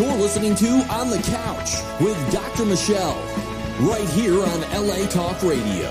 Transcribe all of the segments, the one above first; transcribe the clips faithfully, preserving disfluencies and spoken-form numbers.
You're listening to On the Couch with Doctor Michelle, right here on L A Talk Radio.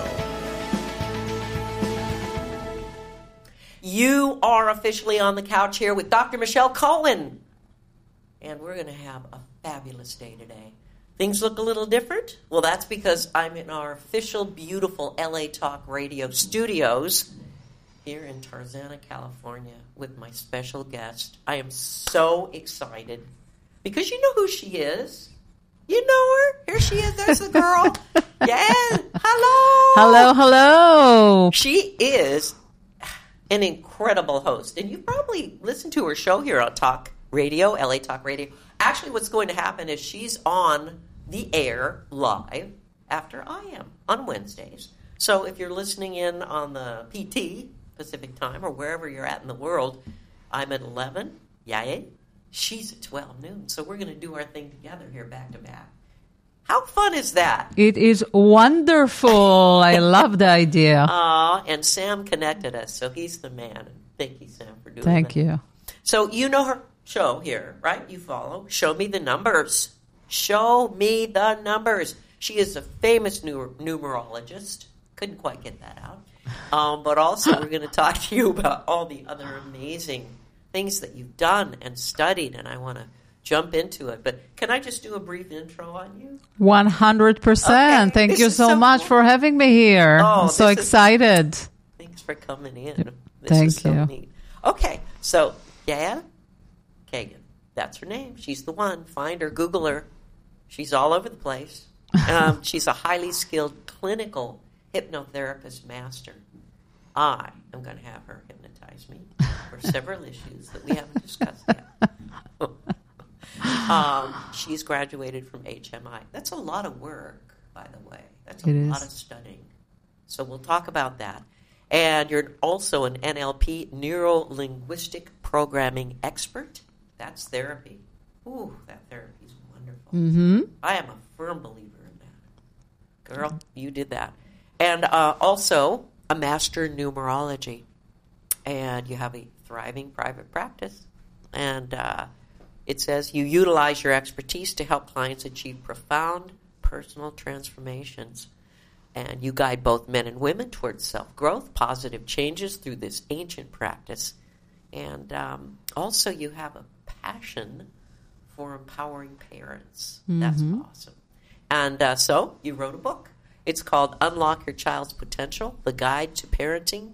You are officially on the couch here with Doctor Michelle Cohen. And we're going to have a fabulous day today. Things look a little different? Well, that's because I'm in our official, beautiful L A Talk Radio studios here in Tarzana, California, with my special guest. I am so excited because you know who she is. You know her. Here she is. There's the girl. Yeah. Hello. Hello, hello. She is an incredible host. And you probably listened to her show here on Talk Radio, L A Talk Radio. Actually, what's going to happen is she's on the air live after I am on Wednesdays. So if you're listening in on the P T, Pacific Time, or wherever you're at in the world, I'm at eleven. Yay. She's at twelve noon. So we're going to do our thing together here back to back. How fun is that? It is wonderful. I love the idea. Aw, and Sam connected us, so he's the man. Thank you, Sam, for doing Thank that. Thank you. So you know her show here, right? You follow. Show Me the Numbers. Show Me the Numbers. She is a famous numer- numerologist. Couldn't quite get that out. Um, but also we're going to talk to you about all the other amazing things that you've done and studied, and I want to jump into it. But can I just do a brief intro on you? one hundred percent. Okay. Thank This you is so, so much cool. for having me here. Oh, I'm so this is- excited. Thanks for coming in. This Thank is so you. neat. Okay, so yeah, Kagan. That's her name. She's the one. Find her, Google her. She's all over the place. Um, she's a highly skilled clinical hypnotherapist master. I am going to have her hypnotize me for several issues that we haven't discussed yet. um, she's graduated from H M I. That's a lot of work, by the way. That's a It lot is. of studying. So we'll talk about that. And you're also an N L P, neuro-linguistic programming expert. That's therapy. Ooh, that therapy is wonderful. Mm-hmm. I am a firm believer in that. Girl, you did that. And uh, also a master in numerology. And you have a thriving private practice. And uh, it says you utilize your expertise to help clients achieve profound personal transformations. And you guide both men and women towards self-growth, positive changes through this ancient practice. And um, also you have a passion for empowering parents. Mm-hmm. That's awesome. And uh, so you wrote a book. It's called Unlock Your Child's Potential, The Guide to Parenting.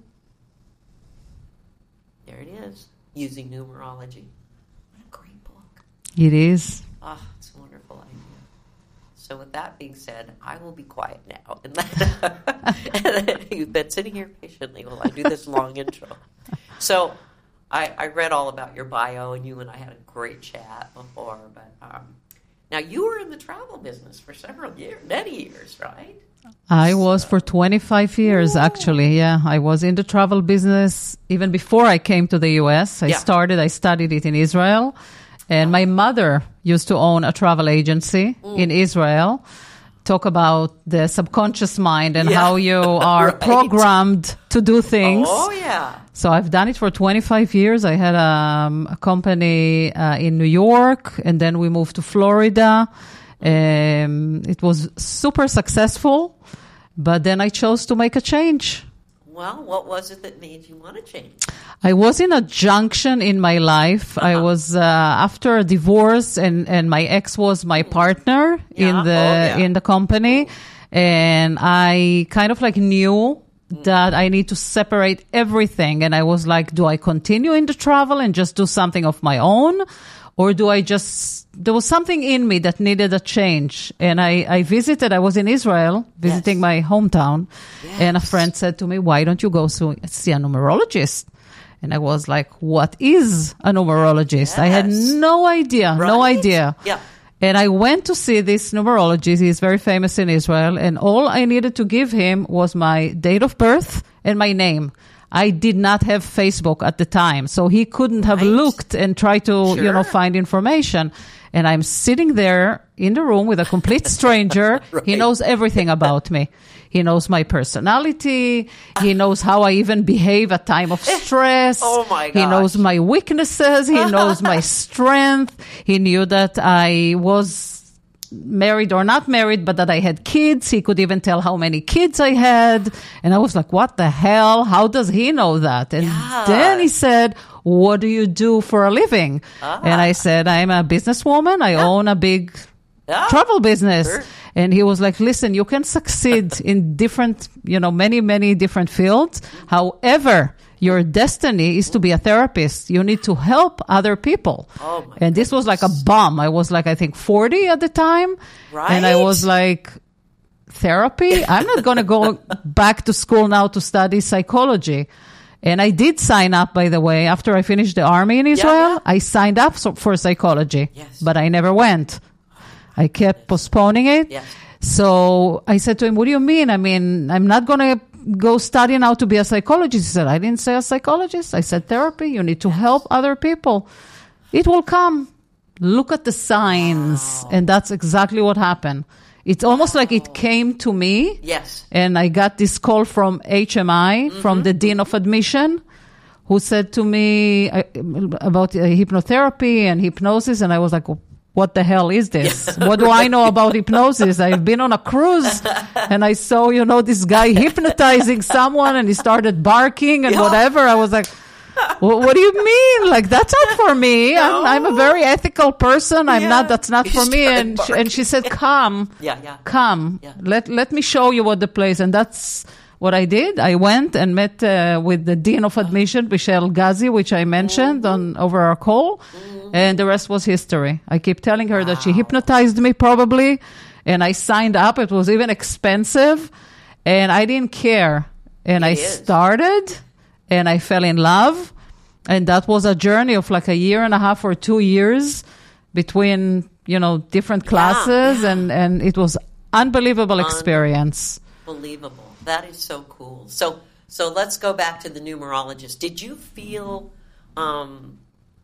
There it is, using numerology. What a great book. It is. Ah, oh, it's a wonderful idea. So with that being said, I will be quiet now. And let, you've been sitting here patiently while I do this long intro. So I, I read all about your bio, and you and I had a great chat before. But um, now you were in the travel business for several years, many years, right? I was for twenty-five years, Whoa. actually. Yeah, I was in the travel business even before I came to the U S. I Yeah. started, I studied it in Israel. And my mother used to own a travel agency Mm. in Israel. Talk about the subconscious mind and Yeah. how you are Right. programmed to do things. Oh, yeah. So I've done it for twenty-five years. I had um, a company uh, in New York, and then we moved to Florida. Um, it was super successful, but then I chose to make a change. Well, what was it that made you want to change? I was in a junction in my life. Uh-huh. I was uh, after a divorce, and, and my ex was my partner Yeah. in the Oh, yeah. in the company, and I kind of like knew that I need to separate everything. And I was like, do I continue in the travel and just do something of my own? Or do I just, there was something in me that needed a change. And I, I visited, I was in Israel visiting Yes. my hometown. Yes. And a friend said to me, why don't you go so, see a numerologist? And I was like, what is a numerologist? I had Yes. no idea, no Right? idea. Yeah. And I went to see this numerologist. He's very famous in Israel. And all I needed to give him was my date of birth and my name. I did not have Facebook at the time, so he couldn't have Right. looked and tried to, Sure. you know, find information. And I'm sitting there in the room with a complete stranger. Right. He knows everything about me. He knows my personality. He knows how I even behave at time of stress. Oh, my He gosh. knows my weaknesses. He knows my strength. He knew that I was married or not married, but that I had kids. He could even tell how many kids I had. And I was like, what the hell? How does he know that? And Yeah. then he said, what do you do for a living? Ah. And I said, I'm a businesswoman. I own a big Yeah. travel business. Sure. And he was like, listen, you can succeed in different, you know, many, many different fields. However, your destiny is to be a therapist. You need to help other people. Oh, my and this was like a bomb. I was like, I think forty at the time. And I Right. was like, therapy? I'm not going to go back to school now to study psychology. And I did sign up, by the way, after I finished the army in Israel. yeah. I signed up so, for psychology, Yes. but I never went. I kept postponing it. Yes. So I said to him, what do you mean? I mean, I'm not going to go study now to be a psychologist. He said, I didn't say a psychologist. I said therapy. You need to help other people. It will come. Look at the signs. And that's exactly what happened. It's almost like it came to me. Yes. And I got this call from H M I, Mm-hmm. from the Dean of Admission, who said to me uh, about uh, hypnotherapy and hypnosis. And I was like, what the hell is this? What do I know about hypnosis? I've been on a cruise and I saw, you know, this guy hypnotizing someone and he started barking and Yeah. whatever. I was like, well, what do you mean? Like, that's not for me. No. I'm, I'm a very ethical person. I'm Yeah. not, that's not You for me. started And she, and she said, come, Yeah, yeah. come, Yeah. let, let me show you what the place. And that's what I did. I went and met uh, with the Dean of Admission, Michelle Ghazi, which I mentioned on over our call. And the rest was history. I keep telling her that she hypnotized me probably. And I signed up. It was even expensive. And I didn't care. And It I is. started and I fell in love. And that was a journey of like a year and a half or two years between, you know, different classes. yeah. And, and it was unbelievable experience. Believable. That is so cool. So, so let's go back to the numerologist. Did you feel um,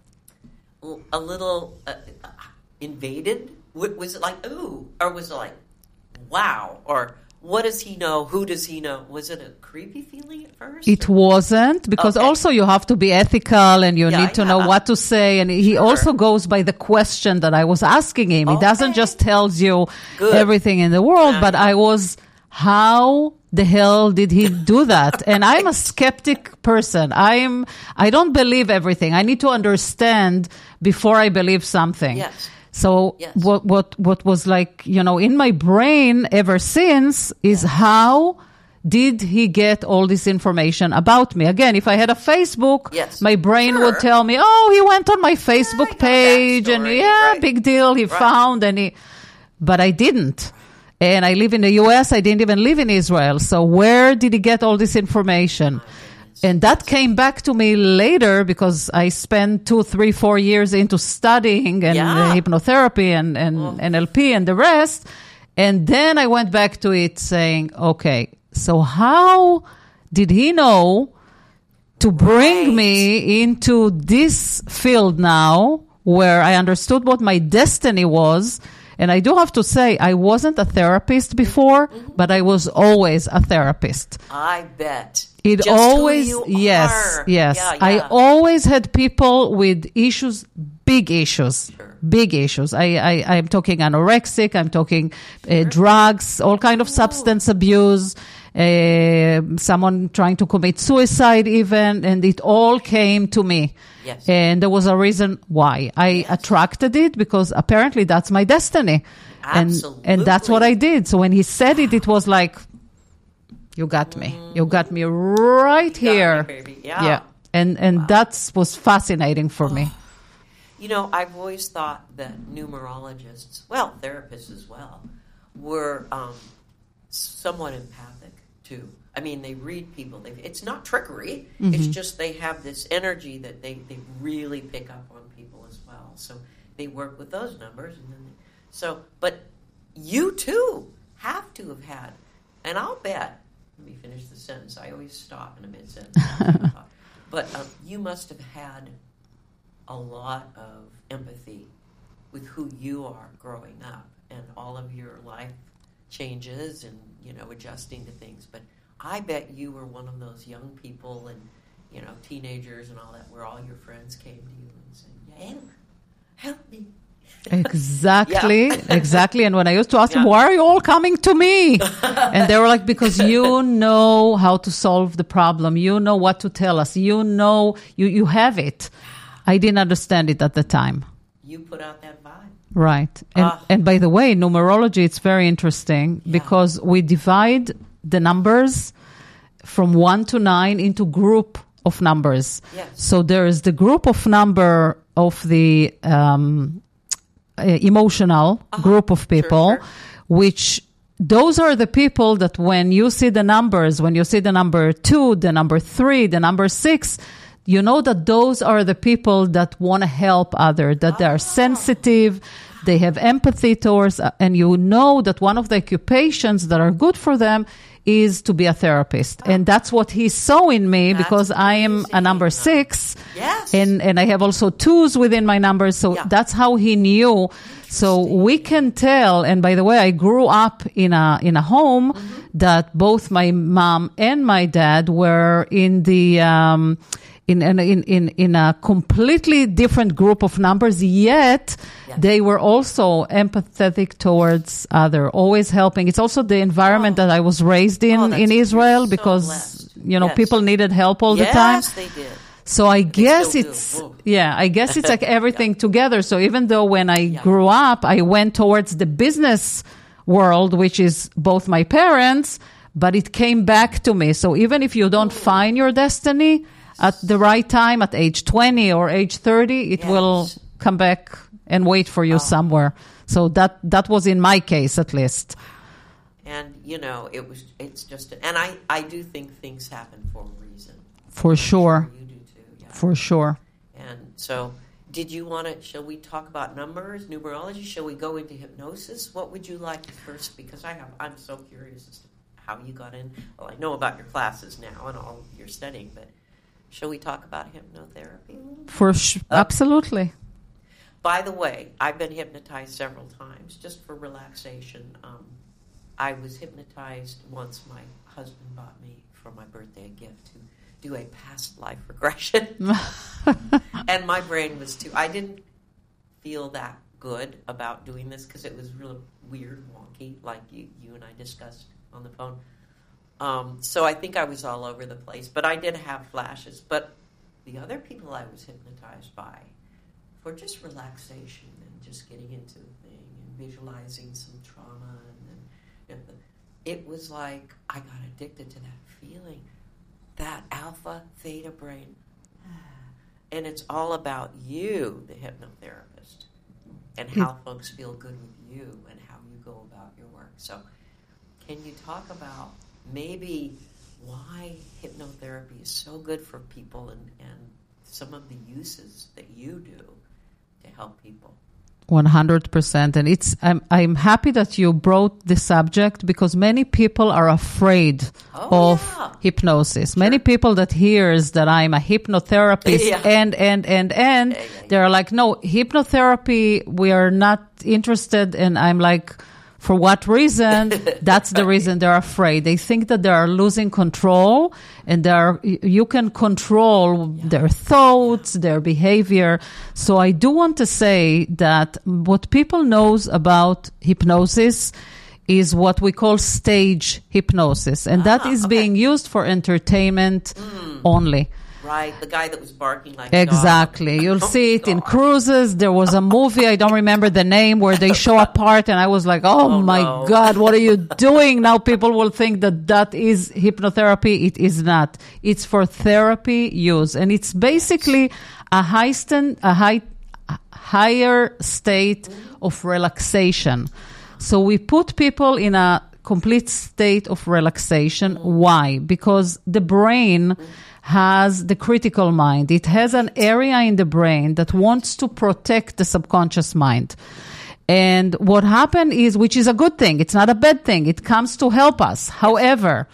a little uh, invaded? W- Was it like, ooh, or was it like, wow, or what does he know? Who does he know? Was it a creepy feeling at first? It wasn't, because Okay. also you have to be ethical and you Yeah, need to know yeah. what to say. And he Sure. also goes by the question that I was asking him. He doesn't Okay. just tells you Good. everything in the world, Yeah, but yeah. I was, how the hell did he do that? And I'm a skeptic person. I'm, I don't believe everything. I need to understand before I believe something. Yes. So Yes. what, what, what was like, you know, in my brain ever since is how did he get all this information about me? Again, if I had a Facebook, Yes. my brain Sure. would tell me, oh, he went on my Facebook got page and backstory, yeah, right. big deal. He found and he, but I didn't. And I live in the U S. I didn't even live in Israel. So where did he get all this information? And that came back to me later because I spent two, three, four years into studying and Yeah. uh, hypnotherapy and, and N L P and the rest. And then I went back to it saying, okay, so how did he know to bring Right. me into this field now where I understood what my destiny was? And I do have to say, I wasn't a therapist before, Mm-hmm. but I was always a therapist. I bet. It Just always, who you yes, are. yes. Yeah, I yeah. always had people with issues, big issues, Sure. big issues. I, I, I'm talking anorexic, I'm talking uh, drugs, all kind of substance abuse, uh, someone trying to commit suicide even, and it all came to me. Yes. And there was a reason why I attracted it because apparently that's my destiny. And, and that's what I did. So when he said it, it was like, you got me. You got me right You got me, here. baby. Yeah. Yeah. And and that was fascinating for me. You know, I've always thought that numerologists, well, therapists as well, were um, somewhat empathic too. I mean, they read people. They, it's not trickery. Mm-hmm. It's just they have this energy that they, they really pick up on people as well. So they work with those numbers. And then they, so, but you too have to have had, and I'll bet, let me finish the sentence. I always stop in a mid-sentence. But um, you must have had a lot of empathy with who you are growing up and all of your life changes and, you know, adjusting to things. But I bet you were one of those young people and, you know, teenagers and all that, where all your friends came to you and said, "Help, help me." Exactly, Yeah. exactly. And when I used to ask them, Yeah. why are you all coming to me? And they were like, because you know how to solve the problem. You know what to tell us. You know, you, you have it. I didn't understand it at the time. You put out that vibe. Right. And, Ah. and by the way, numerology, it's very interesting Yeah. because we divide the numbers from one to nine into group of numbers. Yes. So there is the group of number of the um, uh, emotional Uh-huh. group of people, Sure, sure. which those are the people that when you see the numbers, when you see the number two, the number three, the number six, you know that those are the people that want to help others, that they are sensitive, they have empathy towards, uh, and you know that one of the occupations that are good for them is to be a therapist. And that's what he saw in me That's because I am a number amazing. six. Yes. And, and I have also twos within my numbers. So Yeah. that's how he knew. So we can tell. And by the way, I grew up in a, in a home Mm-hmm. that both my mom and my dad were in the, um, in, in, in, in a completely different group of numbers, yet Yeah. they were also empathetic towards other, always helping. It's also the environment that I was raised in, Oh, that's- in Israel, you're so because, blessed. you know, Yes. people needed help all yes, the time. they did. So I guess still do. it's, Whoa. yeah, I guess it's like everything together. So even though when I Yeah. grew up, I went towards the business world, which is both my parents, but it came back to me. So even if you don't find your destiny at the right time, at age twenty or age thirty, it Yes. will come back and wait for you somewhere. So that, that was in my case, at least. And, you know, it was, it's just, and I, I do think things happen for a reason. For I'm sure. You do too, yeah. For sure. And so, did you want to, shall we talk about numbers, numerology? Shall we go into hypnosis? What would you like first? Because I have, I'm so curious as to how you got in. Well, I know about your classes now and all your studying, but shall we talk about hypnotherapy a little bit? For sh- absolutely. By the way, I've been hypnotized several times just for relaxation. Um, I was hypnotized once. My husband bought me for my birthday a gift to do a past life regression. And my brain was too, I didn't feel that good about doing this because it was really weird, wonky, like you, you and I discussed on the phone. Um, so I think I was all over the place, but I did have flashes. But the other people I was hypnotized by, for just relaxation and just getting into a thing and visualizing some trauma, and then it was like I got addicted to that feeling, that alpha theta brain. And it's all about you, the hypnotherapist, and how folks feel good with you and how you go about your work. So can you talk about maybe why hypnotherapy is so good for people and, and some of the uses that you do to help people? one hundred percent. And it's, I'm, I'm happy that you brought the subject because many people are afraid Oh, of yeah. hypnosis. Many people that hears that I'm a hypnotherapist Yeah. and, and, and, and Yeah, yeah, yeah. they're like, no, hypnotherapy, we are not interested. And I'm like, for what reason? That's the reason they're afraid. They think that they are losing control and they are, you can control their thoughts, their behavior. So I do want to say that what people knows about hypnosis is what we call stage hypnosis. And that Ah, is okay. being used for entertainment only. Right, the guy that was barking like a dog. Exactly. You'll Oh, see it in God. cruises. There was a movie, I don't remember the name, where they show a part and I was like, oh, Oh, my no. God, what are you doing? Now people will think that that is hypnotherapy. It is not. It's for therapy use. And it's basically a high stand, a high, a higher state of relaxation. So we put people in a complete state of relaxation. Why? Because the brain has the critical mind. It has an area in the brain that wants to protect the subconscious mind. And what happened is, which is a good thing, it's not a bad thing, it comes to help us. However,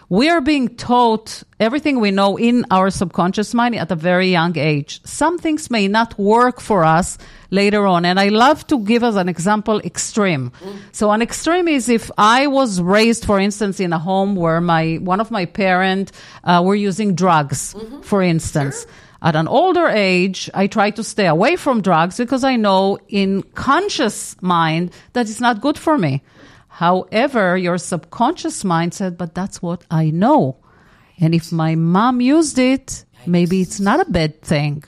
We are being taught everything we know in our subconscious mind at a very young age. Some things may not work for us later on. And I love to give as an example extreme. Mm. So an extreme is if I was raised, for instance, in a home where my one of my parents uh, were using drugs, mm-hmm. for instance. Sure. At an older age, I try to stay away from drugs because I know in conscious mind that it's not good for me. However, your subconscious mind said, but that's what I know. And if my mom used it, maybe it's not a bad thing.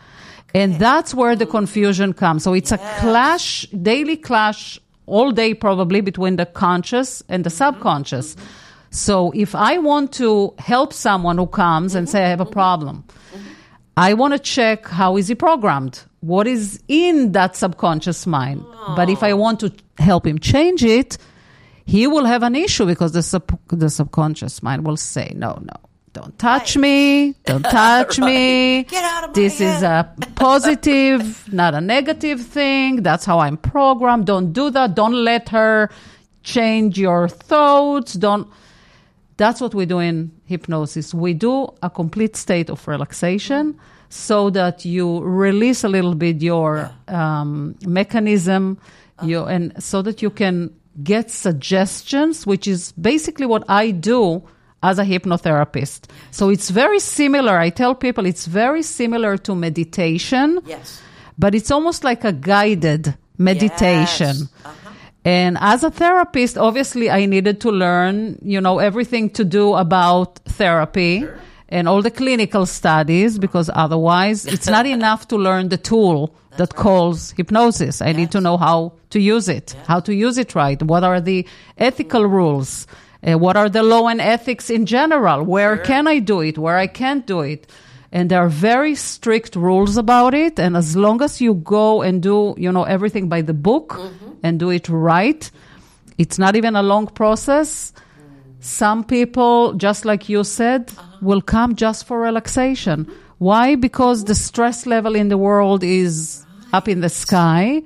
And that's where the confusion comes. So it's yes. a clash, daily clash, all day probably, between the conscious and the subconscious. Mm-hmm. So if I want to help someone who comes mm-hmm. and say, I have a problem, mm-hmm. I want to check how is he programmed? What is in that subconscious mind? Oh. But if I want to help him change it, he will have an issue because the sub- the subconscious mind will say, no, no, don't touch right. me, don't touch right. me. Get out of my This head. is a positive, not a negative thing. That's how I'm programmed. Don't do that. Don't let her change your thoughts. Don't. That's what we do in hypnosis. We do a complete state of relaxation so that you release a little bit your yeah. um, mechanism, uh-huh. you, and so that you can get suggestions, which is basically what I do as a hypnotherapist. So it's very similar. I tell people it's very similar to meditation, yes. but it's almost like a guided meditation. Yes. Uh-huh. And as a therapist, obviously I needed to learn, you know, everything to do about therapy sure. and all the clinical studies, because otherwise it's not enough to learn the tool That's that right. calls hypnosis. I yes. need to know how to use it, yeah. how to use it right. What are the ethical mm-hmm. rules? Uh, what are the law and ethics in general? Where sure. can I do it? Where I can't do it? And there are very strict rules about it. And as long as you go and do, you know, everything by the book mm-hmm. and do it right, it's not even a long process. Mm. Some people, just like you said, uh-huh. will come just for relaxation. Mm-hmm. Why? Because the stress level in the world is right. up in the sky.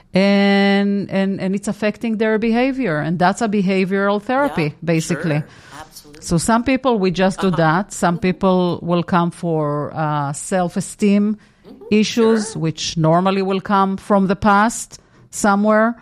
And, and, and it's affecting their behavior. And that's a behavioral therapy, yeah, basically. Sure. Absolutely. So some people, we just do uh-huh. that. Some people will come for uh, self-esteem mm-hmm. issues, sure. which normally will come from the past somewhere.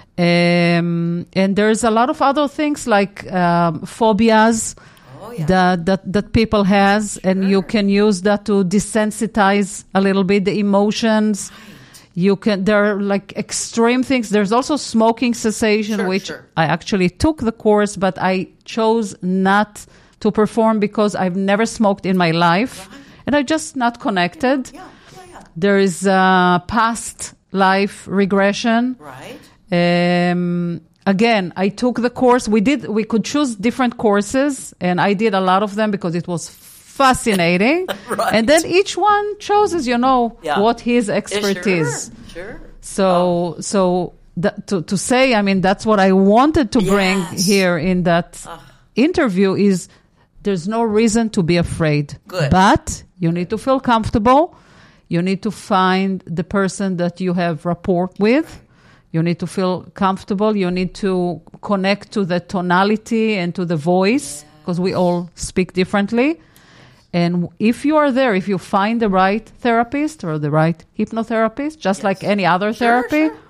Um, and there's a lot of other things like um, phobias oh, yeah. that, that, that people has. Sure. And you can use that to desensitize a little bit the emotions. Right. You can, there are like extreme things. There's also smoking cessation, sure, which sure. I actually took the course, but I chose not to perform because I've never smoked in my life. Right. And I'm just not connected. Yeah, yeah, yeah. There is uh, past life regression. Right. Um, again, I took the course. We did, we could choose different courses, and I did a lot of them because it was fascinating. Right. And then each one chooses, you know, yeah. what his expertise. Sure, sure. So, oh. so that, to to say, I mean, that's what I wanted to bring yes. here in that uh. interview is there's no reason to be afraid. Good. But you need to feel comfortable. You need to find the person that you have rapport with. You need to feel comfortable. You need to connect to the tonality and to the voice because yes. we all speak differently. And if you are there, if you find the right therapist or the right hypnotherapist, just yes. like any other sure, therapy, sure.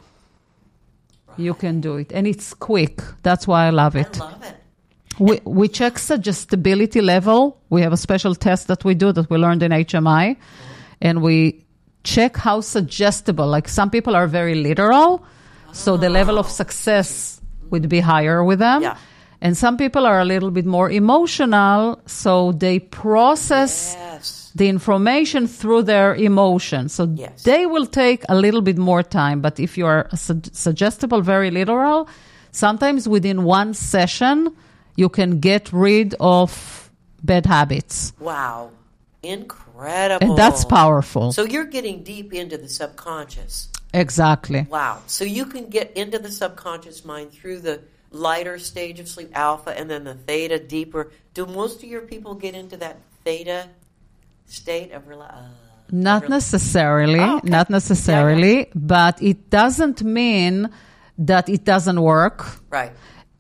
you can do it. And it's quick. That's why I love it. I love it. We, we check suggestibility level. We have a special test that we do that we learned in H M I. Mm-hmm. And we check how suggestible. Like some people are very literal. Oh. So the level of success would be higher with them. Yeah. And some people are a little bit more emotional, so they process yes. the information through their emotions. So yes. they will take a little bit more time. But if you are su- suggestible, very literal, sometimes within one session, you can get rid of bad habits. Wow. Incredible. And that's powerful. So you're getting deep into the subconscious. Exactly. Wow. So you can get into the subconscious mind through the lighter stage of sleep, alpha, and then the theta, deeper. Do most of your people get into that theta state of rela- uh, Not of rela- necessarily, oh, okay. not necessarily, yeah, yeah. but it doesn't mean that it doesn't work. Right.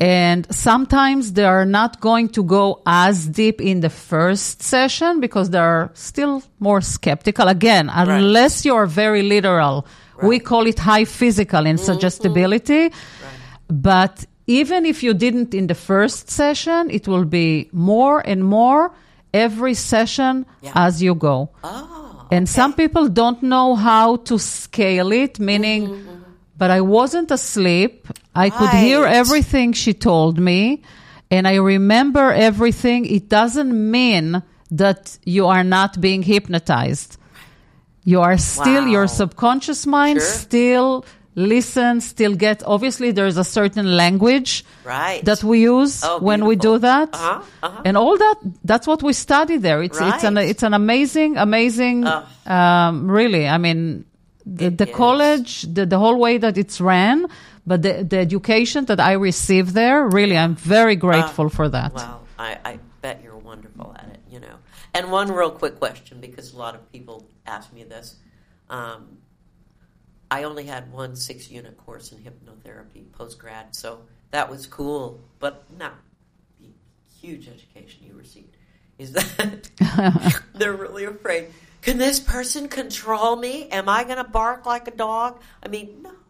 And sometimes they are not going to go as deep in the first session because they're still more skeptical. Again, unless you're very literal. Right. We call it high physical in mm-hmm. suggestibility. Right. But even if you didn't in the first session, it will be more and more every session yeah. as you go. Oh, and okay. some people don't know how to scale it, meaning... Mm-hmm. But I wasn't asleep. I right. could hear everything she told me, and I remember everything. It doesn't mean that you are not being hypnotized. You are still, wow. your subconscious mind sure. still listens, still gets, obviously there's a certain language right. that we use oh, when we do that. Uh-huh. Uh-huh. And all that, that's what we study there. It's, right. it's an, it's an amazing, amazing, uh. um, really, I mean, The, the college, the, the whole way that it's ran, but the, the education that I received there, really, I'm very grateful uh, for that. Wow, I, I bet you're wonderful at it, you know. And one real quick question, because a lot of people ask me this. Um, I only had one six-unit course in hypnotherapy post-grad, so that was cool, but not the huge education you received. Is that they're really afraid. Can this person control me? Am I going to bark like a dog? I mean, no,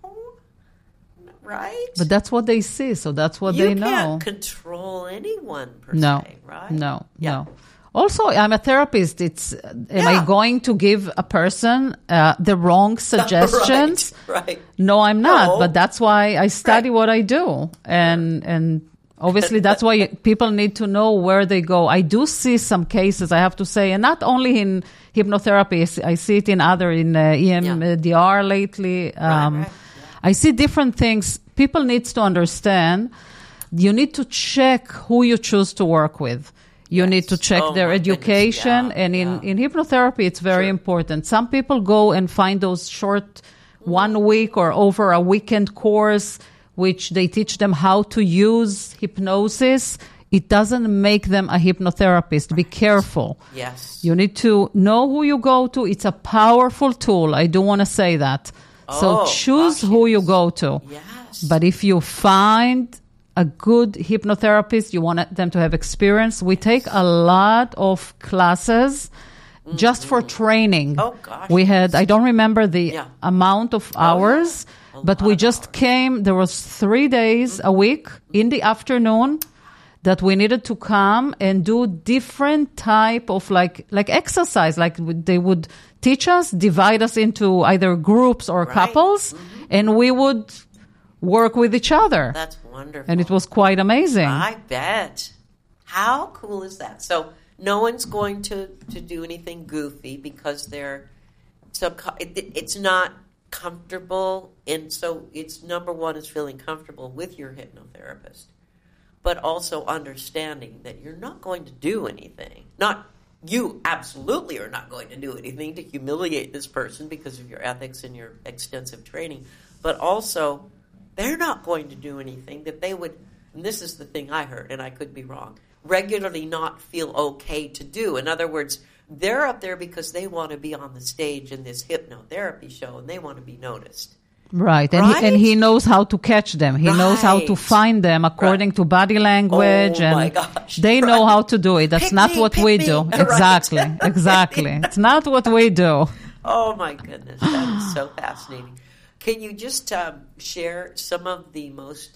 right? But that's what they see, so that's what you they know. You can't control anyone per no, se, right? No, yeah. no. Also, I'm a therapist. It's am yeah. I going to give a person uh, the wrong suggestions? right, right. No, I'm not. No. But that's why I study right. what I do, and and. Obviously, that's why people need to know where they go. I do see some cases, I have to say, and not only in hypnotherapy, I see it in other, in uh, E M D R yeah. lately. Um, right, right. Yeah. I see different things. People need to understand, you need to check who you choose to work with. You yes. need to check oh, their education. Yeah, and in, yeah. in hypnotherapy, it's very sure. important. Some people go and find those short one week or over a weekend course which they teach them how to use hypnosis. It doesn't make them a hypnotherapist. Be careful. Yes. You need to know who you go to. It's a powerful tool. I do want to say that. Oh, so choose gosh, who yes. you go to. Yes. But if you find a good hypnotherapist, you want them to have experience. We yes. take a lot of classes mm-hmm. just for training. Oh, gosh. We had, I don't remember the yeah. amount of hours. Oh, yeah. But we just hours. came, there was three days mm-hmm. a week in the afternoon that we needed to come and do different type of like, like exercise. Like they would teach us, divide us into either groups or right. couples, mm-hmm. and we would work with each other. That's wonderful. And it was quite amazing. I bet. How cool is that? So no one's going to, to do anything goofy because they're, subco- it, it's not comfortable, and so it's number one is feeling comfortable with your hypnotherapist, but also understanding that you're not going to do anything. Not you absolutely are not going to do anything to humiliate this person because of your ethics and your extensive training, but also they're not going to do anything that they would, and this is the thing I heard, and I could be wrong, regularly not feel okay to do. In other words, they're up there because they want to be on the stage in this hypnotherapy show, and they want to be noticed. Right, and, right? He, and he knows how to catch them. He right. knows how to find them according right. to body language. Oh, and my gosh. They right. know how to do it. That's pick not me, what pick we me. do. Right. Exactly, exactly. It's not what we do. Oh, my goodness. That is so fascinating. Can you just um, share some of the most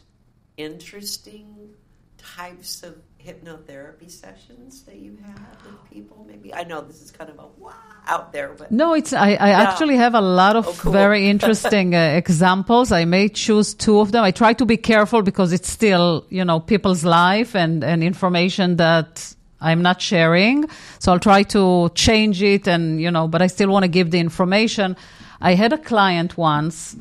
interesting types of hypnotherapy sessions that you have with people? Maybe I know this is kind of a wow out there, but no, it's I, I yeah. actually have a lot of oh, cool. very interesting uh, examples. I may choose two of them. I try to be careful because it's still, you know, people's life and and information that I'm not sharing. So I'll try to change it, and you know, but I still want to give the information. I had a client once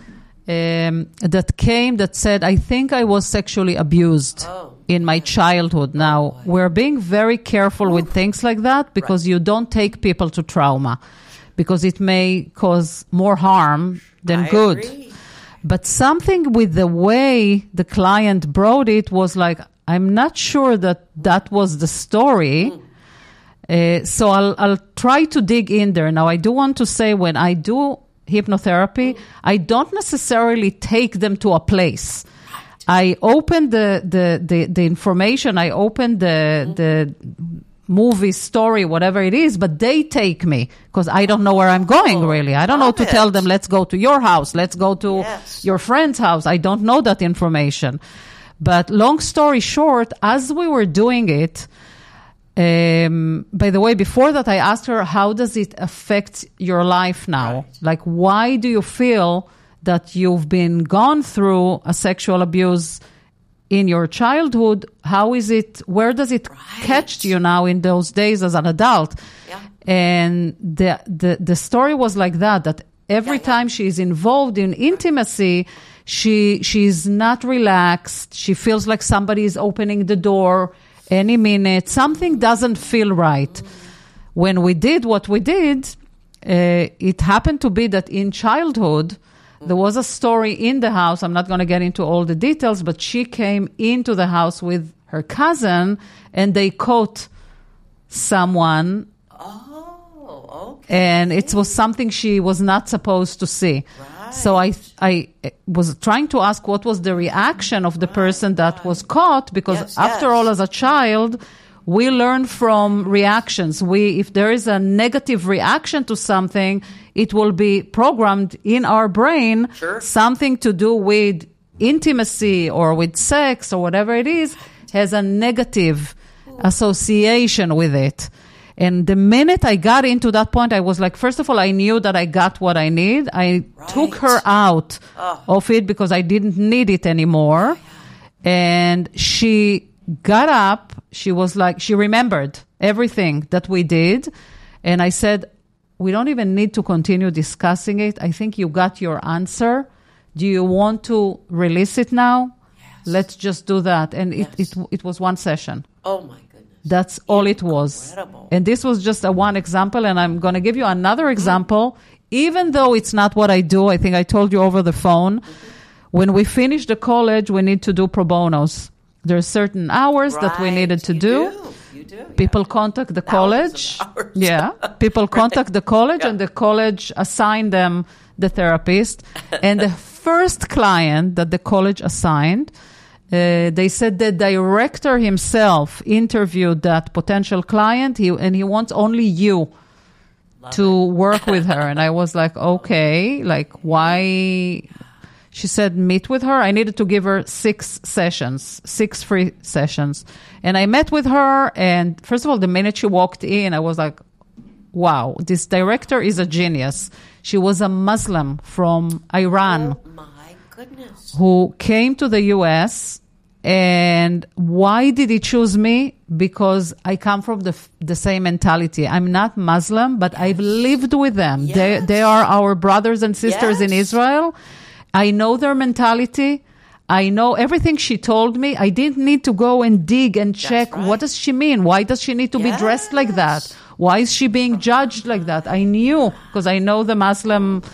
um, that came that said, I think I was sexually abused oh, in my childhood. Now, oh, we're being very careful with things like that because right. you don't take people to trauma because it may cause more harm than I good. Agree. But something with the way the client brought it was like, I'm not sure that that was the story. Mm. Uh, so I'll, I'll try to dig in there. Now, I do want to say when I do hypnotherapy, I don't necessarily take them to a place. I opened the, the, the, the information, I opened the, mm-hmm. the movie story, whatever it is, but they take me because I don't know where I'm going, oh, really. I don't know to it. tell them, let's go to your house, let's go to yes. your friend's house. I don't know that information. But long story short, as we were doing it, um, by the way, before that, I asked her, how does it affect your life now? Right. Like, why do you feel that you've been gone through a sexual abuse in your childhood? How is it, where does it right. catch you now in those days as an adult? Yeah. And the, the, the story was like that, that every yeah, yeah. time she is involved in intimacy, she, she's not relaxed. She feels like somebody is opening the door any minute. Something doesn't feel right. Mm. When we did what we did, uh, it happened to be that in childhood, there was a story in the house. I'm not going to get into all the details, but she came into the house with her cousin and they caught someone. Oh, okay. And it was something she was not supposed to see. Right. So I I was trying to ask what was the reaction of the right, person that right. was caught, because yes, after yes. all, as a child, we learn from reactions. We, if there is a negative reaction to something, it will be programmed in our brain, sure. something to do with intimacy or with sex or whatever it is, has a negative association with it. And the minute I got into that point, I was like, first of all, I knew that I got what I need. I right. took her out oh. of it because I didn't need it anymore. And she got up. She was like, she remembered everything that we did. And I said, we don't even need to continue discussing it. I think you got your answer. Do you want to release it now? Yes. Let's just do that. And yes. it, it, it was one session. Oh my goodness. That's all it was. Incredible. And this was just a one example. And I'm going to give you another example. Mm-hmm. Even though it's not what I do, I think I told you over the phone, mm-hmm. when we finish the college, we need to do pro bonos. There are certain hours right. that we needed to you do. do. You do. People yeah. contact the college. Yeah. People contact right. the college yeah. and the college assign them the therapist. And the first client that the college assigned, uh, they said the director himself interviewed that potential client he, and he wants only you Love to it. work with her. And I was like, okay, like why... She said, meet with her. I needed to give her six sessions, six free sessions. And I met with her. And first of all, the minute she walked in, I was like, wow, this director is a genius. She was a Muslim from Iran. Oh, my goodness. Who came to the U S. And why did he choose me? Because I come from the the same mentality. I'm not Muslim, but yes. I've lived with them. Yes. They, they are our brothers and sisters yes. in Israel. I know their mentality. I know everything she told me. I didn't need to go and dig and check. Right. What does she mean? Why does she need to yes. be dressed like that? Why is she being judged like that? I knew because I know the Muslim.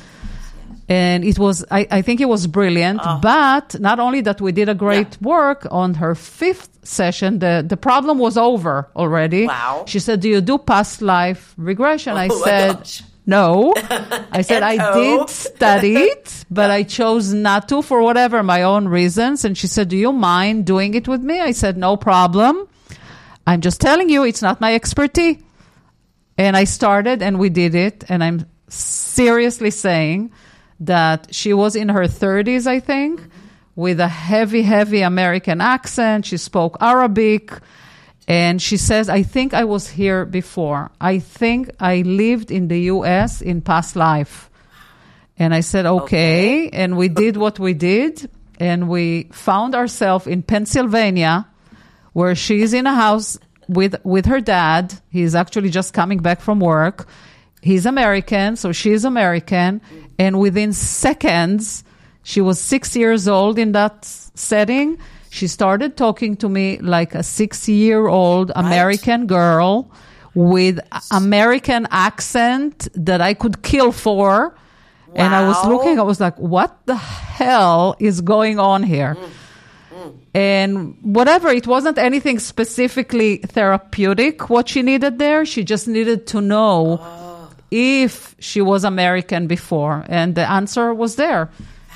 And it was, I, I think it was brilliant. Oh. But not only that, we did a great yeah. work on her fifth session. The, the problem was over already. Wow. She said, do you do past life regression? Oh, I said, no. I said, I did study it, but I chose not to for whatever, my own reasons. And she said, do you mind doing it with me? I said, no problem. I'm just telling you, it's not my expertise. And I started and we did it. And I'm seriously saying that she was in her thirties, I think, mm-hmm. with a heavy, heavy American accent. She spoke Arabic. And she says, I think I was here before. I think I lived in the U S in past life. And I said, okay. okay. And we did what we did. And we found ourselves in Pennsylvania, where she's in a house with, with her dad. He's actually just coming back from work. He's American, so she's American. And within seconds, she was six years old in that setting. She started talking to me like a six-year-old American right. girl with American accent that I could kill for. Wow. And I was looking, I was like, what the hell is going on here? Mm. Mm. And whatever, it wasn't anything specifically therapeutic, what she needed there. She just needed to know oh. if she was American before. And the answer was there.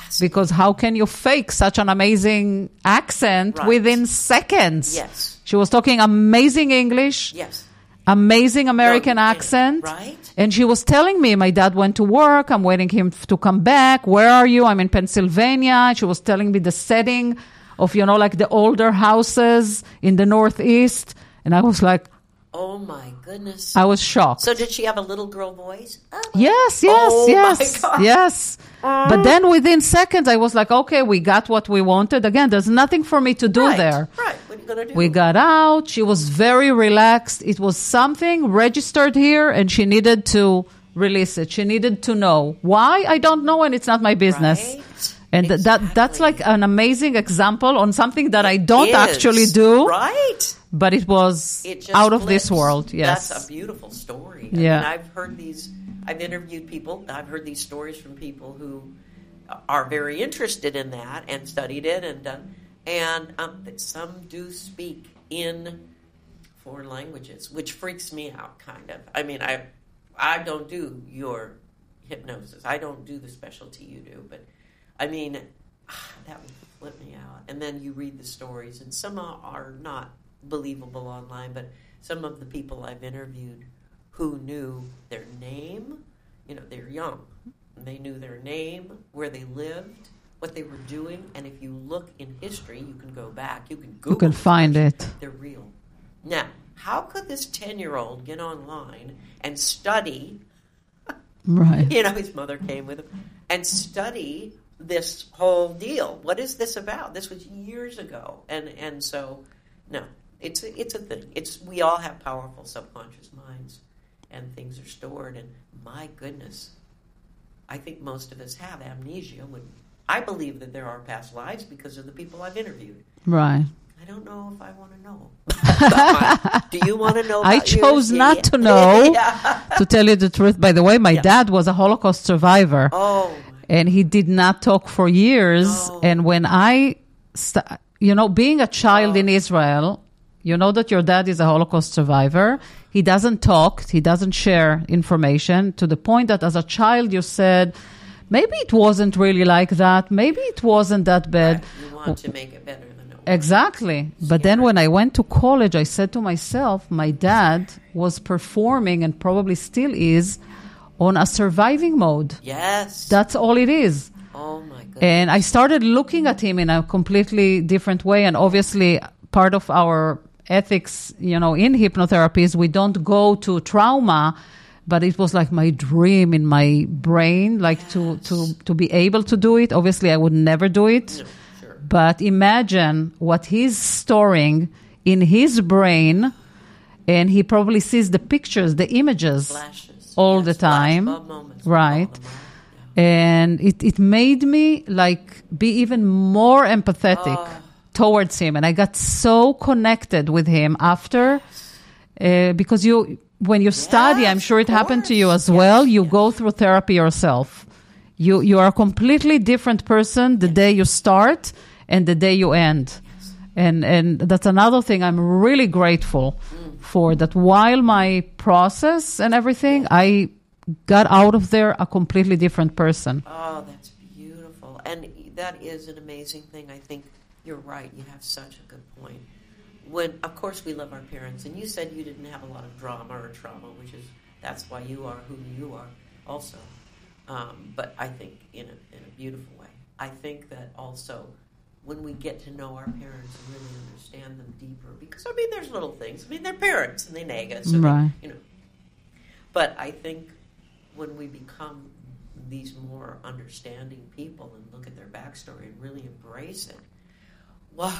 Because how can you fake such an amazing accent Right. within seconds? Yes. She was talking amazing English, Yes. amazing American Well, accent. right. And she was telling me, my dad went to work. I'm waiting him f- to come back. Where are you? I'm in Pennsylvania. She was telling me the setting of, you know, like the older houses in the Northeast. And I was like, Oh my goodness. I was shocked. So did she have a little girl voice? Oh, Yes, yes, Oh, yes, my God. yes. But then within seconds, I was like, okay, we got what we wanted. Again, there's nothing for me to do right, there. Right. What are you going to do? We got out. She was very relaxed. It was something registered here, and she needed to release it. She needed to know. Why? I don't know, and it's not my business. Right. And th- that that's Exactly. like an amazing example on something that I don't Is, actually do, Right. but it was It just out of this flips. world. Yes. That's a beautiful story. Yeah. I mean, I've heard these, I've interviewed people, I've heard these stories from people who are very interested in that and studied it and done, and um, some do speak in foreign languages, which freaks me out kind of. I mean, I, I don't do your hypnosis. I don't do the specialty you do, but I mean, that would flip me out. And then you read the stories, and some are not believable online, but some of the people I've interviewed who knew their name, you know, they're young, and they knew their name, where they lived, what they were doing, and if you look in history, you can go back, you can Google You can find it. They're real. Now, how could this ten-year-old get online and study, Right. you know, his mother came with him, and study this whole deal? What is this about? This was years ago. And and so, no, it's a, it's a thing. It's we all have powerful subconscious minds, and things are stored. And my goodness, I think most of us have amnesia. When I believe that there are past lives because of the people I've interviewed. Right. I don't know if I want to know. about mine. Do you want to know? I about chose yours? not Yeah. to know. Yeah. To tell you the truth, by the way, my Yeah. dad was a Holocaust survivor. Oh, And he did not talk for years. No. And when I, st- you know, being a child Oh. in Israel, you know that your dad is a Holocaust survivor. He doesn't talk. He doesn't share information, to the point that as a child you said, maybe it wasn't really like that. Maybe it wasn't that bad. right. You want to make it better than it was. Exactly. But then when I went to college, I said to myself, my dad was performing, and probably still is, on a surviving mode. Yes. That's all it is. Oh my goodness. And I started looking at him in a completely different way. And obviously, part of our ethics, you know, in hypnotherapy is we don't go to trauma, but it was like my dream in my brain, like to, to, to be able to do it. Obviously, I would never do it. No, sure. But imagine what he's storing in his brain, and he probably sees the pictures, the images. Flashes. all Yes, the time. flashbulb moments, we call Right. them, yeah. And it, it made me like be even more empathetic Oh. towards him. And I got so connected with him after, uh, because you, when you study, Yes, I'm sure it of happened to you course. as well. Yes, You yes. go through therapy yourself. You, you are a completely different person the day you start and the day you end. And, and that's another thing I'm really grateful Mm. for, that while my process and everything, I got out of there a completely different person. Oh, that's beautiful. And that is an amazing thing. I think you're right. You have such a good point. When, of course, we love our parents. And you said you didn't have a lot of drama or trauma, which is, that's why you are who you are also. Um, but I think in a, in a beautiful way. I think that also when we get to know our parents and really understand them deeper, because, I mean, there's little things. I mean, they're parents and they nag us. So Right. they, you know. But I think when we become these more understanding people and look at their backstory and really embrace it, wow.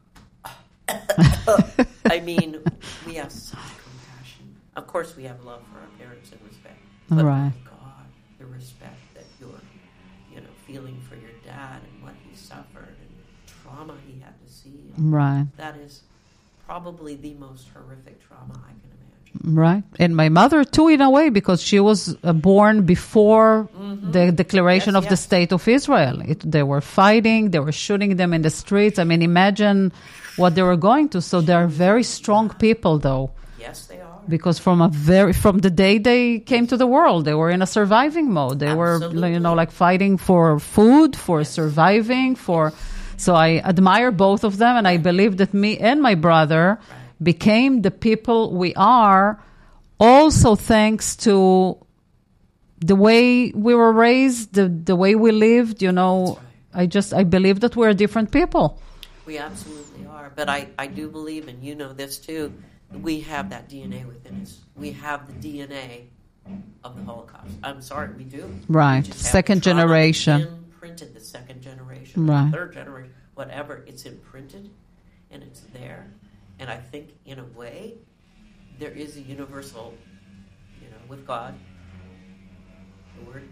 I mean, we have such compassion. Of course, we have love for our parents and respect. But Right. my God, the respect that you're, you know, feeling for your dad and what he suffered and the trauma he had to see. Right. That is probably the most horrific trauma I can imagine. Right. And my mother too, in a way, because she was uh, born before the declaration Yes, of the yes. state of Israel. It, they were fighting, they were shooting them in the streets. I mean, imagine what they were going to. So they're very strong people, though. Yes, they are. Because from a very from the day they came to the world, they were in a surviving mode. They Absolutely. were, you know, like fighting for food, for Yes. surviving, for. So I admire both of them, and I believe that me and my brother Right. became the people we are, also thanks to the way we were raised, the the way we lived. You know, That's right. I just I believe that we're different people. We absolutely are. But I, I do believe, and you know this too, we have that D N A within us. We have the D N A of the Holocaust. I'm sorry, we do. Right. We just have Second trauma generation. Imprinted, the second generation, Right. the third generation, whatever. It's imprinted, and it's there. And I think, in a way, there is a universal, you know, with God, the word,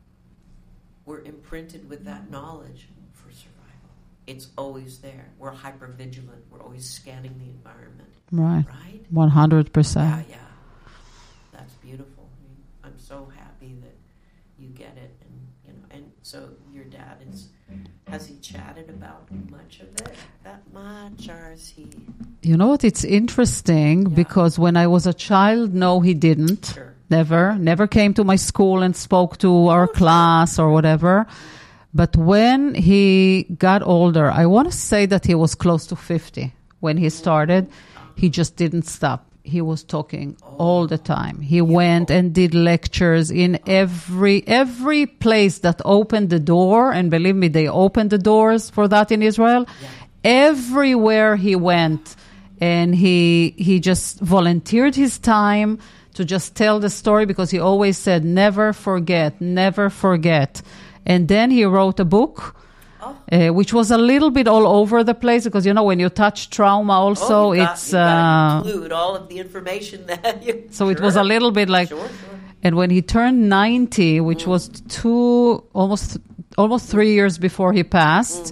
we're imprinted with that knowledge for survival. It's always there. We're hyper vigilant. We're always scanning the environment. Right. Right? One hundred Yeah, percent. yeah. That's beautiful. I mean, I'm so happy that you get it, and you know. And so your dad is. Has he chatted about much of it? That much, or is he? You know what? It's interesting Yeah. because when I was a child, no, he didn't. Sure. Never. Never came to my school and spoke to our Oh, class or whatever. But when he got older, I want to say that he was close to fifty when he started. He just didn't stop. He was talking all the time. He went and did lectures in every every place that opened the door. And believe me, they opened the doors for that in Israel. Yeah. Everywhere he went, and he he just volunteered his time to just tell the story, because he always said, never forget, never forget. And then he wrote a book, Oh. uh, which was a little bit all over the place, because, you know, when you touch trauma also, Oh, you got- it's... you gotta Uh, include all of the information that you. so it was a Sure. little bit like... Sure, sure. And when he turned ninety, which was two, almost almost three years before he passed,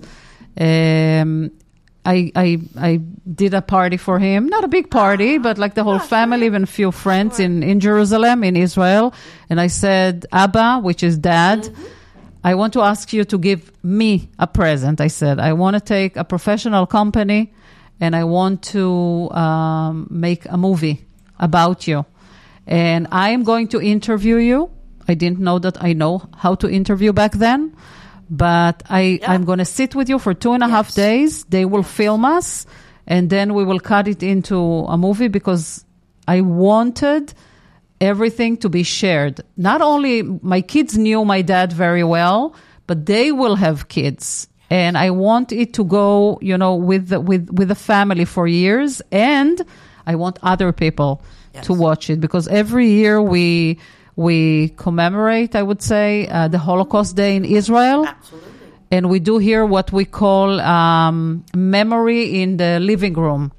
um, I, I I did a party for him. Not a big party, but like the whole Yeah, family, sure. even a few friends Sure. in, in Jerusalem, in Israel. And I said, Abba, which is dad, I want to ask you to give me a present. I said, I want to take a professional company and I want to um, make a movie about you. And I am going to interview you. I didn't know that I know how to interview back then. But I, Yeah. I'm going to sit with you for two and a half Yes. days. They will film us, and then we will cut it into a movie, because I wanted everything to be shared. Not only my kids knew my dad very well, but they will have kids. And I want it to go, you know, with the, with, with the family for years. And I want other people Yes. to watch it, because every year we, we commemorate, I would say, uh, the Holocaust Day in Israel. Absolutely. And we do here what we call um, memory in the living room.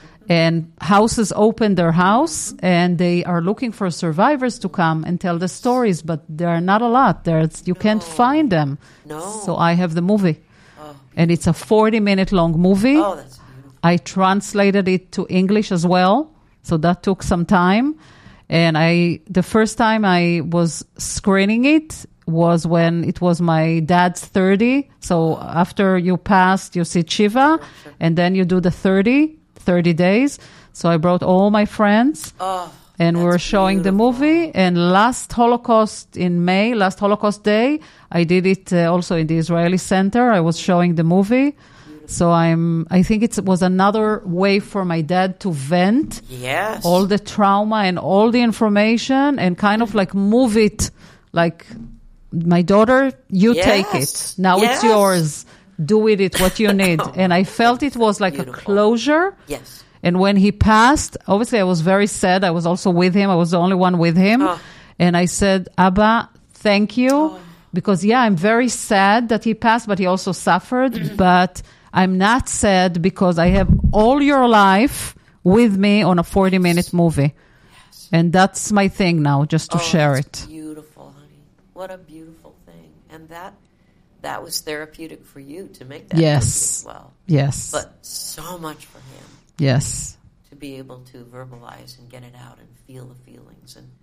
And houses open their house, and they are looking for survivors to come and tell the stories, but there are not a lot. There's, you can't No. find them. No. So I have the movie. Oh, And it's a forty-minute long movie. oh, that's beautiful. I translated it to English as well, so that took some time. And I, the first time I was screening it was when it was my dad's thirty. So after you passed, you see Shiva, sure. and then you do the thirty, thirty days. So I brought all my friends, Oh, and we that's were showing the beautiful. movie. And last Holocaust in May, last Holocaust Day, I did it uh, also in the Israeli Center. I was showing the movie. So I'm, I think it was another way for my dad to vent Yes. all the trauma and all the information, and kind of like move it, like, my daughter, you Yes. take it. Now Yes. it's yours. Do with it what you need. And I felt it was like Beautiful. a closure. Yes. And when he passed, obviously I was very sad. I was also with him. I was the only one with him. Oh. And I said, Abba, thank you. Because, yeah, I'm very sad that he passed, but he also suffered. But I'm not sad because I have all your life with me on a forty-minute movie. Yes. And that's my thing now, just to Oh, share that's it. Beautiful, honey. What a beautiful thing. And that that was therapeutic for you to make that Yes. movie as well. Yes. But so much for him yes. to be able to verbalize and get it out and feel the feelings, and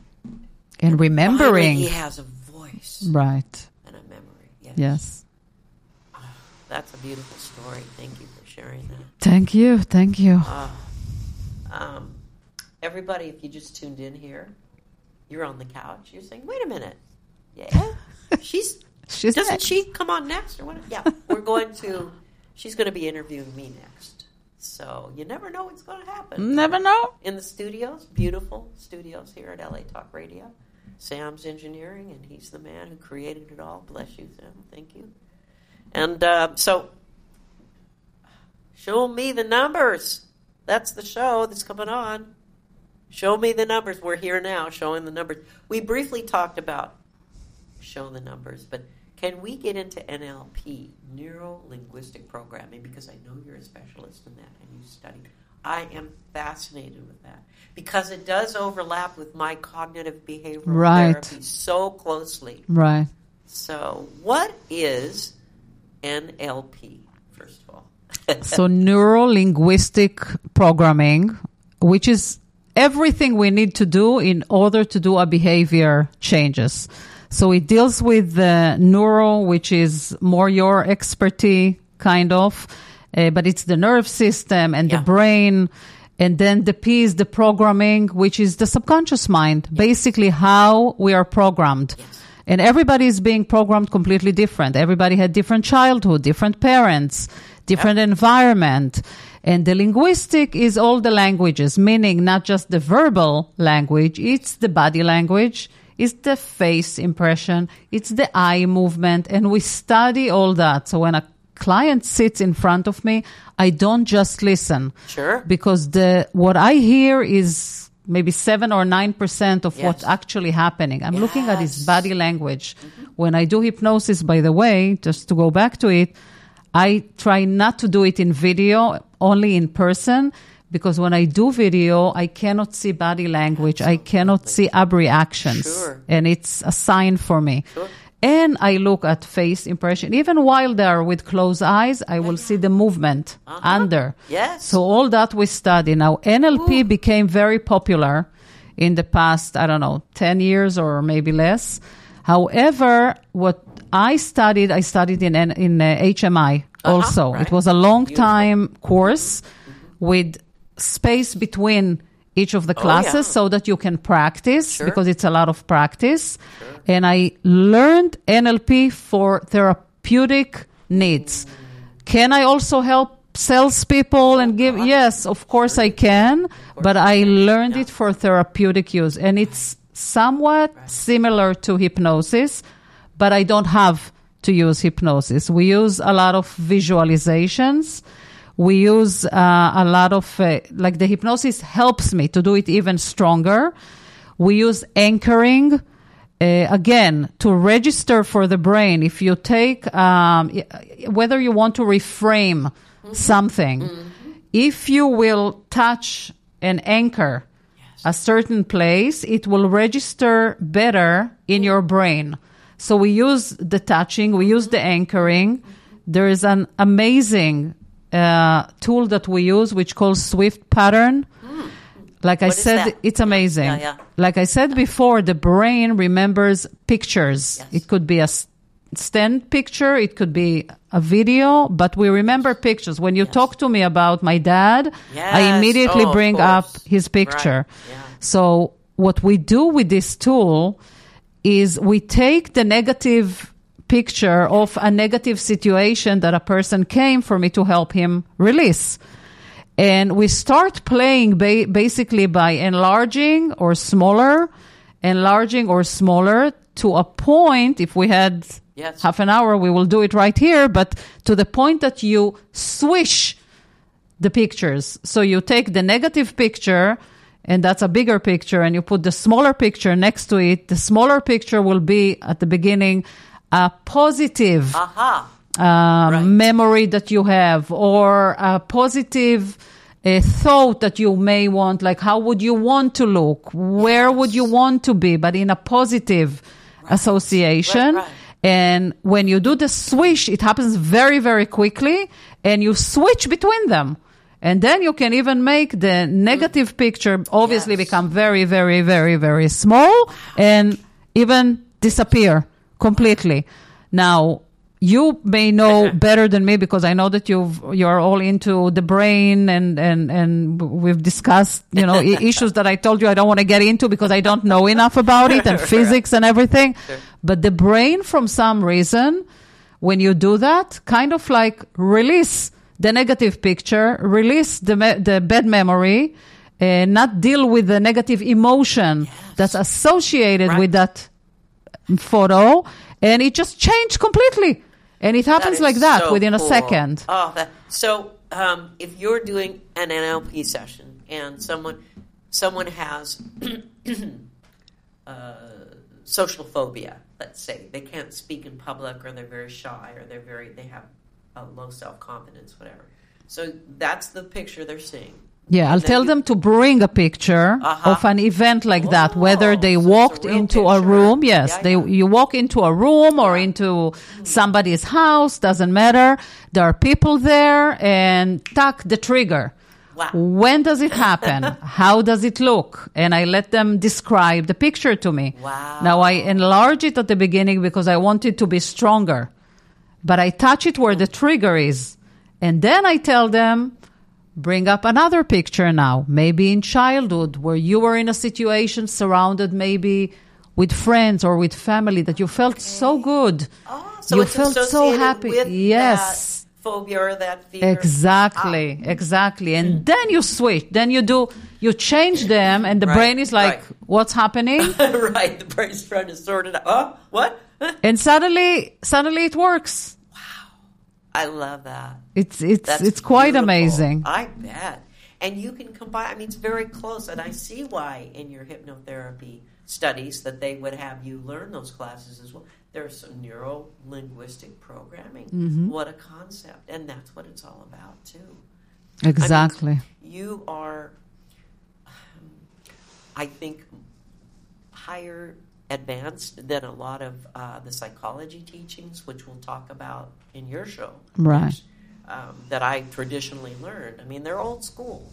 And finally remembering. he has a voice Right. and a memory. Yes. Yes. That's a beautiful story. Thank you for sharing that. Thank you. Thank you. Uh, um, everybody, if you just tuned in here, you're on the couch. You're saying, wait a minute. Yeah, she's, She's doesn't next. she come on next or what? Yeah, we're going to, she's going to be interviewing me next. So you never know what's going to happen. Never know. In the studios, beautiful studios here at L A Talk Radio. Sam's engineering, and he's the man who created it all. Bless you, Sam. Thank you. And uh, so, show me the numbers. That's the show that's coming on. Show me the numbers. We're here now showing the numbers. We briefly talked about show the numbers, but can we get into N L P, neuro-linguistic programming, because I know you're a specialist in that and you studied. I am fascinated with that because it does overlap with my cognitive behavioral Right. therapy so closely. Right. So what is N L P, first of all? So neuro-linguistic programming, which is everything we need to do in order to do our behavior changes. So it deals with the neuro, which is more your expertise, kind of, uh, but it's the nerve system and Yeah. the brain. And then the P is the programming, which is the subconscious mind, basically how we are programmed. Yes. And everybody is being programmed completely different. Everybody had different childhood, different parents, different environment. And the linguistic is all the languages, meaning not just the verbal language, it's the body language, it's the face impression, it's the eye movement, and we study all that. So when a client sits in front of me, I don't just listen. Sure. Because the what I hear is maybe seven or nine percent of Yes. what's actually happening. I'm looking at his Yes. body language. Mm-hmm. When I do hypnosis, by the way, just to go back to it, I try not to do it in video, only in person, because when I do video, I cannot see body language. I cannot see ab reactions. Sure. And it's a sign for me. Sure. And I look at face impression. Even while they are with closed eyes, I will see the movement Uh-huh. under. Yes. So all that we study. Now, N L P Ooh. became very popular in the past, I don't know, ten years or maybe less. However, what I studied, I studied in in uh, H M I also. right. It was a long Beautiful. time course with space between each of the classes yeah. so that you can practice Sure. because it's a lot of practice. And I learned N L P for therapeutic needs. Can I also help salespeople and give? Yes, of course I can, but I learned it for therapeutic use. And it's somewhat similar to hypnosis, but I don't have to use hypnosis. We use a lot of visualizations. We use uh, a lot of, uh, like the hypnosis helps me to do it even stronger. We use anchoring, uh, again, to register for the brain. If you take, um, whether you want to reframe mm-hmm. something, mm-hmm. if you will touch and anchor yes. a certain place, it will register better in mm-hmm. your brain. So we use the touching, we use the anchoring. There is an amazing uh, tool that we use, which calls Swift Pattern. Mm. Like I what said, it's amazing. Yeah, yeah. Like I said before, the brain remembers pictures. Yes. It could be a stand picture, it could be a video, but we remember pictures. When you yes. talk to me about my dad, yes. I immediately oh, bring up his picture. Right. Yeah. So what we do with this tool is we take the negative picture of a negative situation that a person came for me to help him release. And we start playing ba- basically by enlarging or smaller, enlarging or smaller to a point. If we had yes. half an hour, we will do it right here, but to the point that you swish the pictures. So you take the negative picture, and that's a bigger picture, and you put the smaller picture next to it. The smaller picture will be at the beginning a positive Aha. um, Right. memory that you have, or a positive uh, thought that you may want, like how would you want to look? Where Yes. would you want to be? But in a positive Right. association. Right, right. And when you do the swish, it happens very, very quickly, and you switch between them. And then you can even make the negative picture obviously Yes. become very, very, very, very small and even disappear completely. Now, you may know better than me because I know that you've, you're all into the brain and, and, and we've discussed, you know, I- issues that I told you I don't want to get into because I don't know enough about it and physics and everything. Sure. But the brain, from some reason, when you do that, kind of like release the negative picture, release the me- the bad memory, and not deal with the negative emotion Yes. that's associated Right. with that photo, and it just changed completely. And it happens is like that so within a cool. second. Oh, that, so um, if you're doing an N L P session and someone someone has uh, social phobia, let's say they can't speak in public, or they're very shy, or they're very they have a low self confidence, whatever. So that's the picture they're seeing. Yeah, I'll And then tell you- them to bring a picture Uh-huh. of an event like that, whether Oh, they so it's a walked real into a picture. room. Yes, Yeah, they yeah. you walk into a room or into somebody's house, doesn't matter. There are people there, and tuck the trigger. Wow. When does it happen? How does it look? And I let them describe the picture to me. Wow. Now I enlarge it at the beginning because I want it to be stronger. But I touch it where the trigger is. And then I tell them, bring up another picture now, maybe in childhood, where you were in a situation surrounded maybe with friends or with family that you felt so good. Oh, so you it's felt so associated happy. with Yes. that phobia or that fear. Exactly, Ah. exactly. And then you switch. Then you do, you change them, and the Right, brain is like, right. what's happening? Right, the brain's trying to sort it out. Huh? What? And suddenly, suddenly it works. I love that. It's it's That's it's quite beautiful. amazing. I bet. And you can combine, I mean, it's very close. And I see why in your hypnotherapy studies that they would have you learn those classes as well. There's some neuro-linguistic programming. Mm-hmm. What a concept. And that's what it's all about, too. Exactly. I mean, you are, um, I think, higher advanced than a lot of uh, the psychology teachings, which we'll talk about in your show. Right. Um, that I traditionally learned. I mean, they're old school.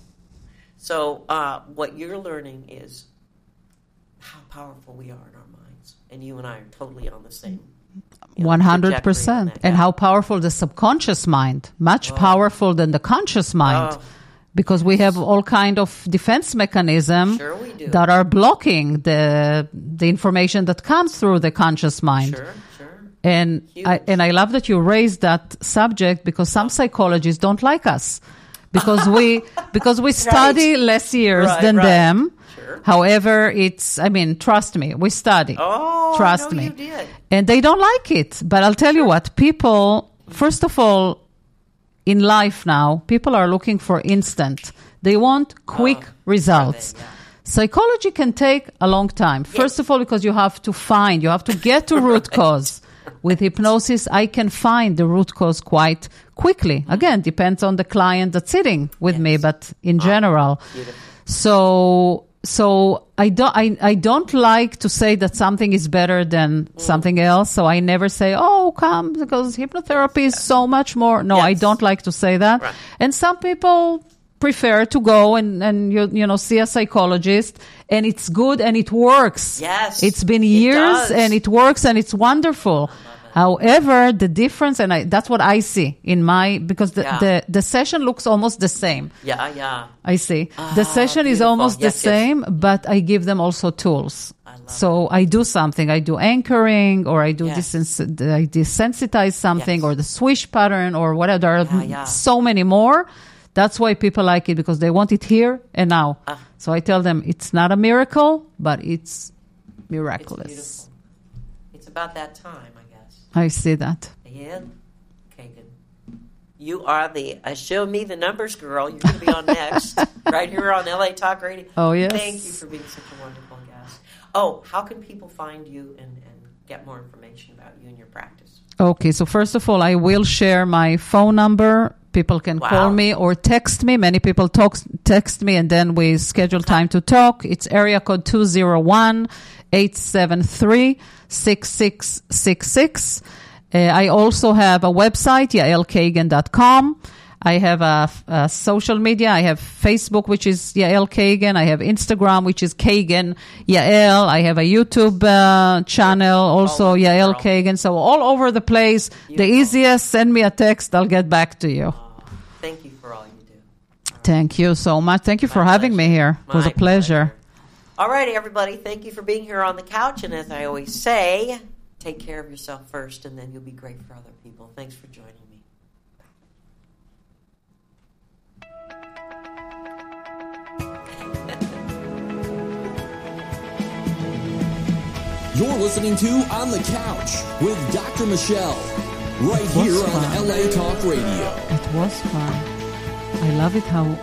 So uh, what you're learning is how powerful we are in our minds. And you and I are totally on the same you know, one hundred trajectory on percent. that. And Yeah. how powerful the subconscious mind, much Oh. powerful than the conscious mind. Oh. Because we have all kind of defense mechanism Sure we do. that are blocking the the information that comes through the conscious mind. Sure, sure. And I, Huge. and I love that you raised that subject because some psychologists don't like us because we because we study less years Right, than right. them. Sure. However, it's I mean, trust me, we study. Oh, trust I know me. you did. And they don't like it. But I'll tell you what, people, first of all, in life now, people are looking for instant. They want quick Oh, results. are they? Yeah. Psychology can take a long time. First of all, because you have to find, you have to get to root cause. With hypnosis, I can find the root cause quite quickly. Again, depends on the client that's sitting with me, Yes. but in general. Beautiful. So, so I don't, I, I don't like to say that something is better than Mm. something else. So I never say, oh, come, because hypnotherapy is so much more. No, I Yes. don't like to say that. Right. And some people prefer to go and, and you, you know, see a psychologist, and it's good and it works. Yes, It's been it years does. and it works and it's wonderful. However, the difference, and I, that's what I see in my, because the, Yeah. the, the session looks almost the same. Yeah, yeah. I see. Ah, the session is beautiful. almost Yes, the yes. same, but I give them also tools. I love So I do something. I do anchoring, or I do Yes. desens- I desensitize something, Yes. or the swish pattern, or whatever. There are Yeah, yeah. so many more. That's why people like it, because they want it here and now. Ah. So I tell them it's not a miracle, but it's It's miraculous. beautiful. It's about that time, I guess. I see that. Yeah, Kagan. You are the uh, show me the numbers girl. You're going to be on next, right here on L A Talk Radio. Oh, yes. Thank you for being such a wonderful guest. Oh, how can people find you and, and get more information about you and your practice? Okay, so first of all, I will share my phone number. People can Wow. call me or text me. Many people talk, text me, and then we schedule time to talk. It's area code two zero one, eight seven three, six six six six. Uh, I also have a website, yael kagan dot com. I have a, a social media. I have Facebook, which is Yael Kagan. I have Instagram, which is Kagan Yael. I have a YouTube uh, channel, also Oh, Yael girl. Kagan. So all over the place. The Beautiful. easiest, send me a text. I'll get back to you. Oh, thank you for all you do. Thank you so much. Thank you My for having pleasure. me here. It was My a pleasure. All righty, everybody. Thank you for being here on the couch. And as I always say, take care of yourself first, and then you'll be great for other people. Thanks for joining me. You're listening to On the Couch with Doctor Michelle, right was here on fun. L A Talk Radio. It was fun. I love it how